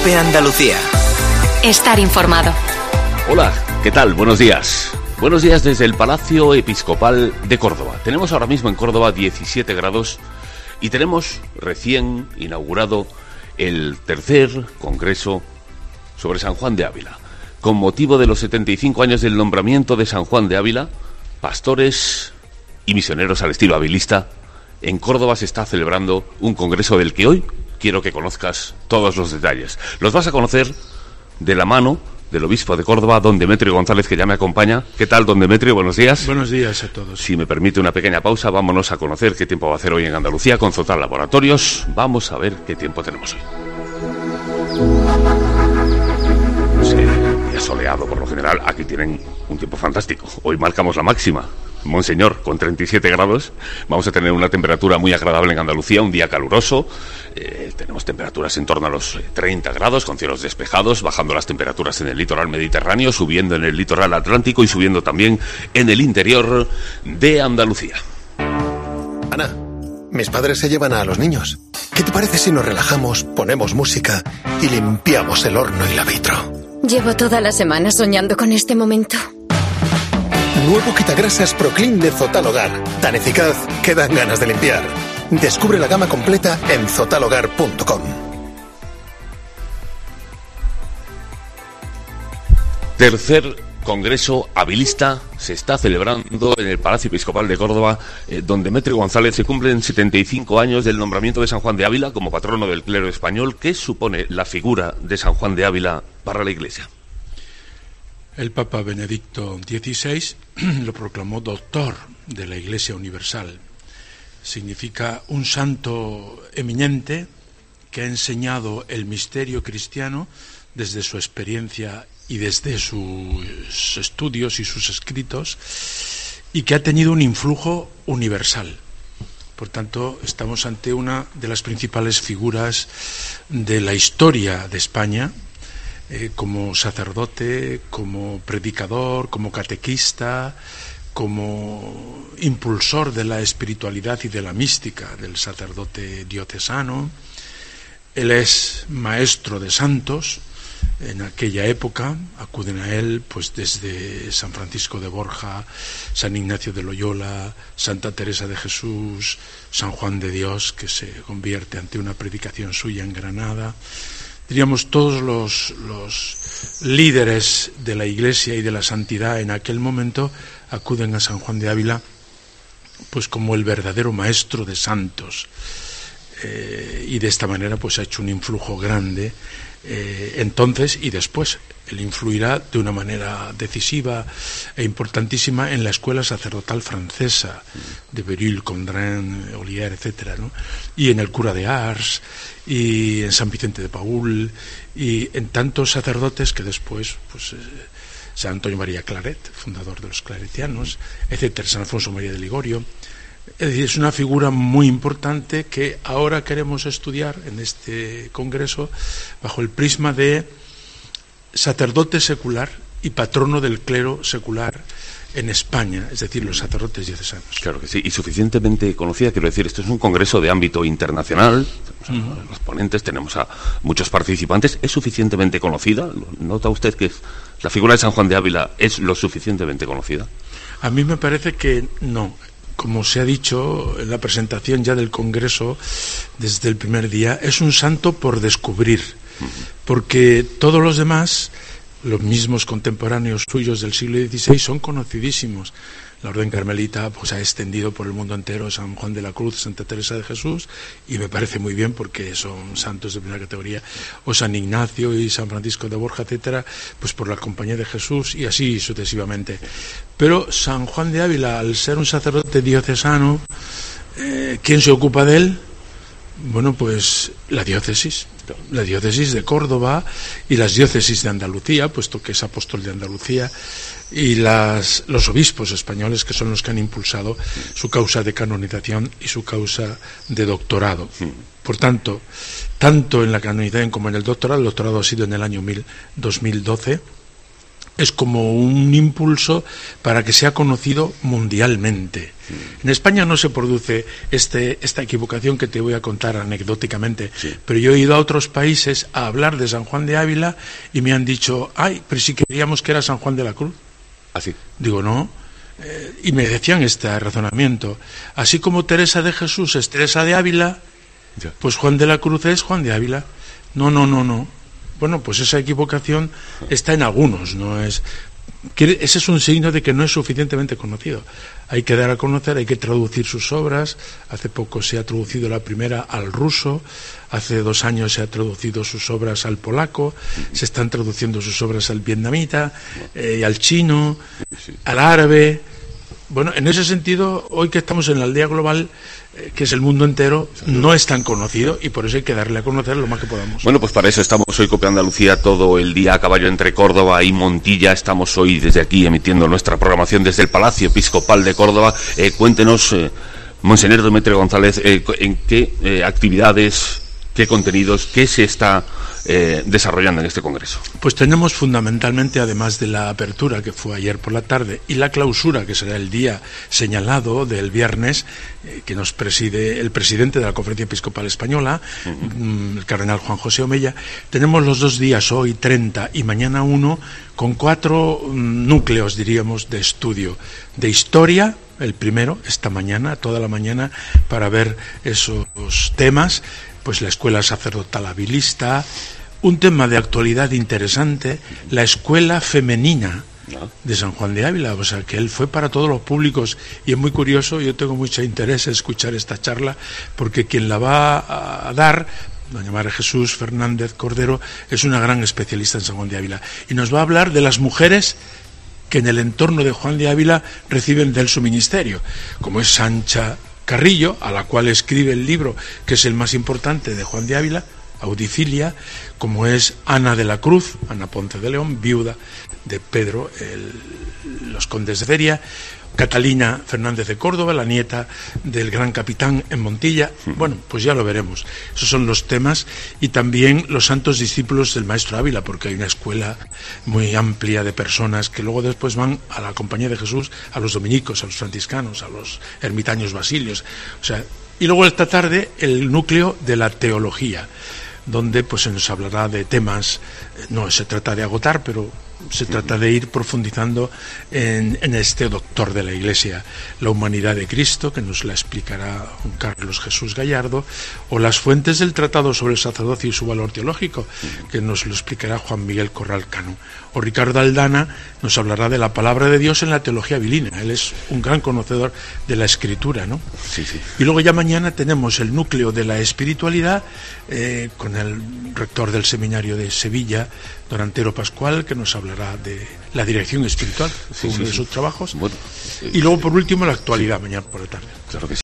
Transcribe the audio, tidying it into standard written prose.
Cope Andalucía. Estar informado. Hola, ¿qué tal? Buenos días. Buenos días desde el Palacio Episcopal de Córdoba. Tenemos ahora mismo en Córdoba 17 grados y tenemos recién inaugurado el tercer congreso sobre San Juan de Ávila. Con motivo de los 75 años del nombramiento de San Juan de Ávila, pastores y misioneros al estilo avilista, en Córdoba se está celebrando un congreso del que hoy quiero que conozcas todos los detalles. Los vas a conocer de la mano del obispo de Córdoba, don Demetrio González, que ya me acompaña. ¿Qué tal, don Demetrio? Buenos días. Buenos días a todos. Si me permite una pequeña pausa, vámonos a conocer qué tiempo va a hacer hoy en Andalucía con Zotal Laboratorios. Vamos a ver qué tiempo tenemos hoy. Día soleado por lo general. Aquí tienen un tiempo fantástico. Hoy marcamos la máxima, Monseñor, con 37 grados. Vamos a tener una temperatura muy agradable en Andalucía, un día caluroso. Tenemos temperaturas en torno a los 30 grados, con cielos despejados, bajando las temperaturas en el litoral mediterráneo, subiendo en el litoral atlántico y subiendo también en el interior de Andalucía. Ana, mis padres se llevan a los niños. ¿Qué te parece si nos relajamos, ponemos música y limpiamos el horno y la vitro? Llevo toda la semana soñando con este momento. Nuevo quitagrasas Proclean de Zotal Hogar. Tan eficaz que dan ganas de limpiar. Descubre la gama completa en zotalhogar.com. Tercer congreso avilista se está celebrando en el Palacio Episcopal de Córdoba, don Demetrio González. Se cumplen 75 años del nombramiento de San Juan de Ávila como patrono del clero español. ¿Qué supone la figura de San Juan de Ávila para la Iglesia? El Papa Benedicto XVI lo proclamó doctor de la Iglesia Universal. Significa un santo eminente que ha enseñado el misterio cristiano desde su experiencia y desde sus estudios y sus escritos, y que ha tenido un influjo universal. Por tanto, estamos ante una de las principales figuras de la historia de España, como sacerdote, como predicador, como catequista, como impulsor de la espiritualidad y de la mística del sacerdote diocesano. Él es maestro de santos. En aquella época acuden a él pues desde San Francisco de Borja, San Ignacio de Loyola, Santa Teresa de Jesús, San Juan de Dios, que se convierte ante una predicación suya en Granada. Diríamos, todos los líderes de la Iglesia y de la santidad en aquel momento acuden a San Juan de Ávila pues como el verdadero maestro de santos, y de esta manera pues ha hecho un influjo grande entonces y después. Él influirá de una manera decisiva e importantísima en la escuela sacerdotal francesa de Berulle, Condren, Olier, etcétera, ¿no? Y en el cura de Ars, y en San Vicente de Paúl, y en tantos sacerdotes que después, pues, San Antonio María Claret, fundador de los claretianos, etcétera, San Alfonso María de Ligorio. Es decir, es una figura muy importante que ahora queremos estudiar en este congreso bajo el prisma de sacerdote secular y patrono del clero secular en España, es decir, los sacerdotes diocesanos. Claro que sí, y suficientemente conocida, quiero decir, esto es un congreso de ámbito internacional, tenemos a los ponentes, tenemos a muchos participantes. ¿Es suficientemente conocida? ¿Nota usted que la figura de San Juan de Ávila es lo suficientemente conocida? A mí me parece que no. Como se ha dicho en la presentación ya del Congreso, desde el primer día, es un santo por descubrir, porque todos los demás, los mismos contemporáneos suyos del siglo XVI, son conocidísimos. La Orden Carmelita pues ha extendido por el mundo entero San Juan de la Cruz, Santa Teresa de Jesús, y me parece muy bien porque son santos de primera categoría, o San Ignacio y San Francisco de Borja, etcétera, pues por la Compañía de Jesús, y así sucesivamente. Pero San Juan de Ávila, al ser un sacerdote diocesano, ¿quién se ocupa de él? Bueno, pues la diócesis de Córdoba y las diócesis de Andalucía, puesto que es apóstol de Andalucía, y los obispos españoles, que son los que han impulsado su causa de canonización y su causa de doctorado. Por tanto, tanto en la canonización como en el doctorado ha sido en el año 2012, es como un impulso para que sea conocido mundialmente. En España no se produce esta equivocación que te voy a contar anecdóticamente, pero yo he ido a otros países a hablar de San Juan de Ávila y me han dicho, ay, pero si queríamos que era San Juan de la Cruz. ¿Así? Digo, no. Y me decían este razonamiento. Así como Teresa de Jesús es Teresa de Ávila, pues Juan de la Cruz es Juan de Ávila. No. Bueno, pues esa equivocación está en algunos, no es... Ese es un signo de que no es suficientemente conocido. Hay que dar a conocer, hay que traducir sus obras. Hace poco se ha traducido la primera al ruso, hace 2 años se ha traducido sus obras al polaco, se están traduciendo sus obras al vietnamita, al chino, al árabe. Bueno, en ese sentido, hoy que estamos en la aldea global, que es el mundo entero, no es tan conocido y por eso hay que darle a conocer lo más que podamos. Bueno, pues para eso estamos hoy Cope Andalucía todo el día a caballo entre Córdoba y Montilla. Estamos hoy desde aquí emitiendo nuestra programación desde el Palacio Episcopal de Córdoba. Cuéntenos, Monseñor Demetrio González, en qué actividades, qué contenidos, qué se está desarrollando en este congreso. Pues tenemos fundamentalmente, además de la apertura que fue ayer por la tarde y la clausura, que será el día señalado del viernes, que nos preside el presidente de la Conferencia Episcopal Española, el cardenal Juan José Omella. Tenemos los 2 días, hoy 30 y mañana 1, con 4 núcleos, diríamos, de estudio. De historia, el primero, esta mañana, toda la mañana, para ver esos temas, pues la escuela sacerdotal habilista, un tema de actualidad interesante, la escuela femenina de San Juan de Ávila, o sea que él fue para todos los públicos y es muy curioso, yo tengo mucho interés en escuchar esta charla porque quien la va a dar, doña María Jesús Fernández Cordero, es una gran especialista en San Juan de Ávila y nos va a hablar de las mujeres que en el entorno de Juan de Ávila reciben de él su ministerio, como es Sancha Carrillo, a la cual escribe el libro que es el más importante de Juan de Ávila, Audicilia, como es Ana de la Cruz, Ana Ponce de León, viuda de Pedro, los condes de Feria, Catalina Fernández de Córdoba, la nieta del gran capitán en Montilla. Bueno, pues ya lo veremos. Esos son los temas y también los santos discípulos del maestro Ávila, porque hay una escuela muy amplia de personas que luego después van a la Compañía de Jesús, a los dominicos, a los franciscanos, a los ermitaños basilios. O sea, y luego esta tarde el núcleo de la teología, donde pues se nos hablará de temas, no se trata de agotar, pero se trata de ir profundizando en este doctor de la Iglesia, la humanidad de Cristo, que nos la explicará un Carlos Jesús Gallardo, o las fuentes del Tratado sobre el Sacerdocio y su valor teológico, que nos lo explicará Juan Miguel Corral Cano, o Ricardo Aldana nos hablará de la palabra de Dios en la teología bilina. Él es un gran conocedor de la Escritura, ¿no? Sí. Y luego ya mañana tenemos el núcleo de la espiritualidad con el rector del seminario de Sevilla, don Antero Pascual, que nos hablará de la dirección espiritual, uno de sus trabajos. Bueno, y luego por último la actualidad mañana por la tarde. Claro que sí.